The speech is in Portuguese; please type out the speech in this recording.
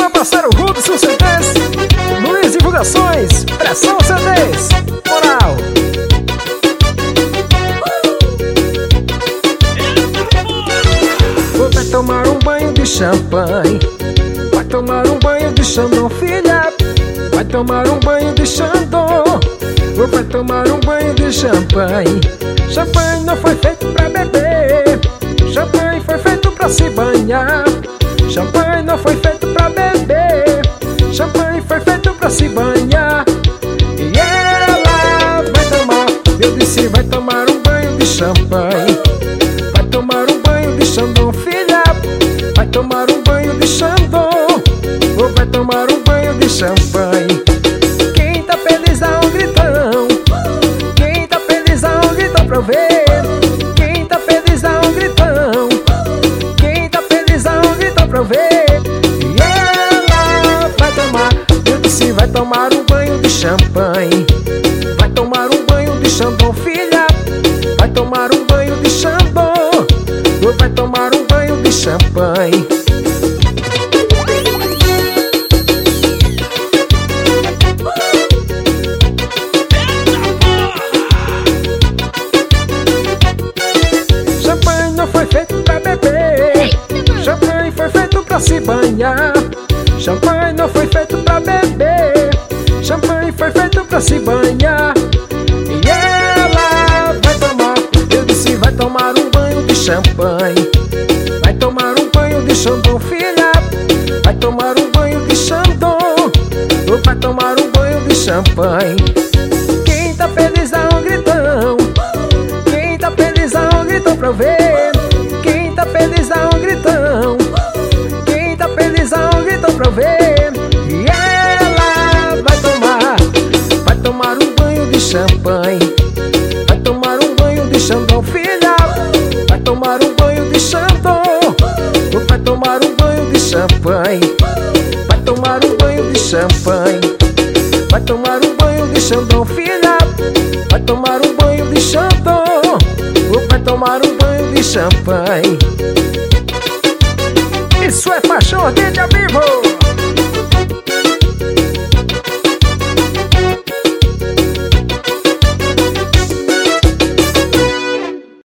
meu parceiro Hudson CDs, Luiz Divulgações, Pressão CDs, moral. Vai tomar um banho de champanhe, vai tomar um banho de Chandon, filha. Vai tomar um banho de Chandon, vai tomar um banho de champanhe. Champanhe não foi feito pra beber, champanhe foi feito pra se banhar. Champanhe não foi feito pra beber, champanhe foi feito pra se banhar. E ela vai tomar, eu disse vai tomar um banho de champanhe. Vai tomar um banho de Chandon, filha. Vai tomar um banho de Chandon, ou vai tomar um banho de champanhe. Quem tá feliz dá um gritão, quem tá feliz dá um gritão pra eu ver. Quem tá feliz dá um gritão, quem tá feliz dá um gritão pra eu ver. E ela vai tomar, eu disse vai tomar um banho de champanhe. Vai tomar um banho de Chandon, filha. Vai tomar um banho de Chandon, ou vai tomar um banho de champanhe. Champanhe não foi feito pra beber, champanhe foi feito pra se banhar. Champanhe não foi feito pra beber, champanhe foi feito pra se banhar. E ela vai tomar, eu disse vai tomar um banho de champanhe. Vai tomar um banho de Chandon, filha. Vai tomar um banho de Chandon, ou vai tomar um banho de champanhe. Quem tá feliz dá um gritão, quem tá feliz dá um gritão pra eu ver. Quem tá feliz dá um gritão, quem tá feliz dá um gritão pra eu ver. E ela vai tomar um banho de champanhe. Vai tomar um banho de Chandon, filha. Vai tomar um banho de Chandon, ou vai tomar um banho de champanhe. Vai tomar um banho de champanhe. Vai tomar um banho de Chandon, filha. Vai tomar um banho de Chandon, ou vai tomar um banho de champanhe. Isso é paixão ardente ao vivo.